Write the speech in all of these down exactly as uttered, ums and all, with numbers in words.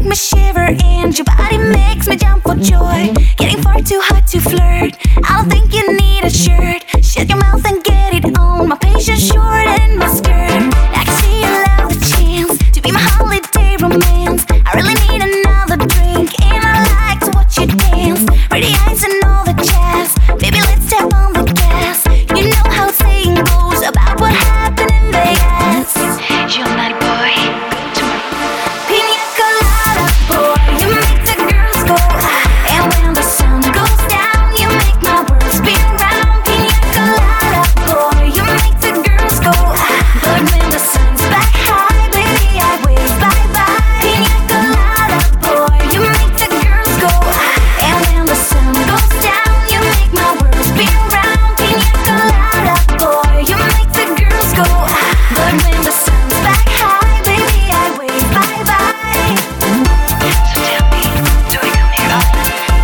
me shiver and your body makes me jump for joy. Getting far too hot to flirt, I don't think you need a shirt. Shut your mouth and get it on, my patience short and my skirt. I can see you love the chance to be my holiday romance. I really need another drink and I like to watch you dance. Pretty eyes and all the jazz, baby let's step on the gas. You know how saying goes about what happened in Vegas. You're my boy, go to my Pina colada boy, you make the girls go ah. And when the sun goes down, you make my world spin round. Pina colada boy, you make the girls go ah. But when the sun's back high, baby I wave bye bye. Pina colada boy, you make the girls go ah. And when the sun goes down, you make my world spin round. Pina colada boy, you make the girls go ah. But when the sun's back high, baby I wave bye bye. So tell me, do we come here often?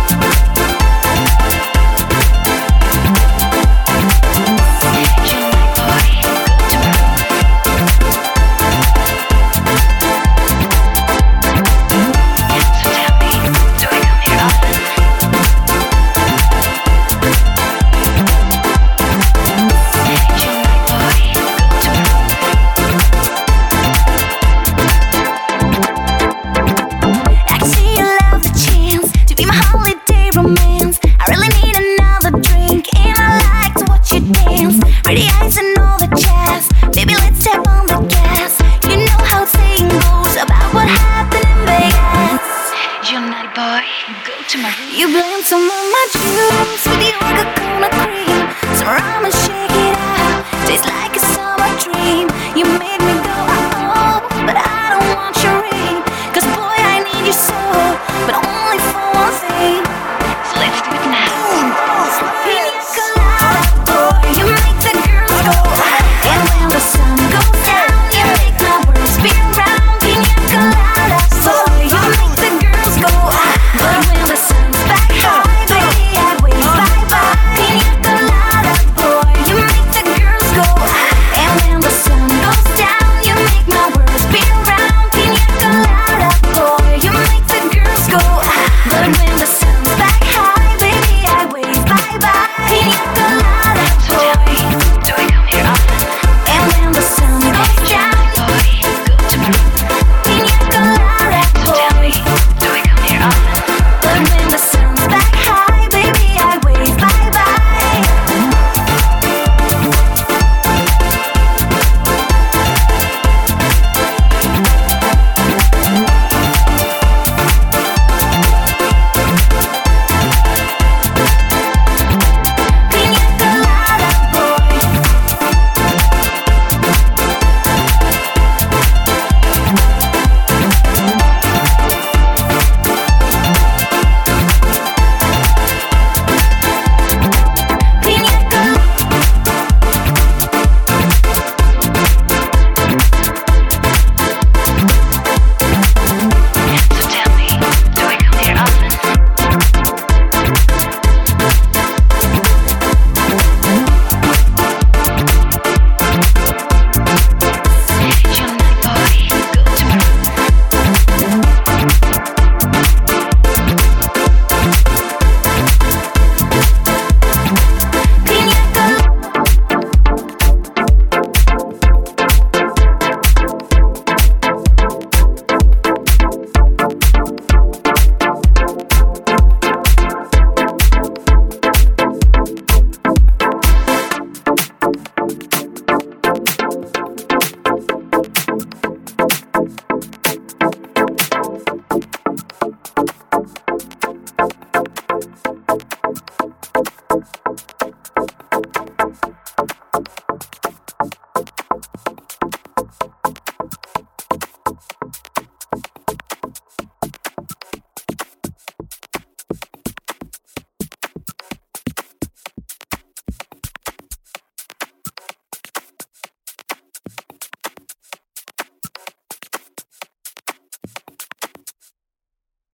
You're my boy, go to my So tell me, do we come here often? You're my boy, go to my I can see you love the chance to be my holiday romance. I really need another drink and I like to watch you dance. Pretty eyes and all the jazz, baby let's step on the gas. You know how saying goes about what happened in Vegas. You're naughty boy, go to my room. You blend some of my juice with your coconut cream. Some rum and shake it out, tastes like a summer dream. You make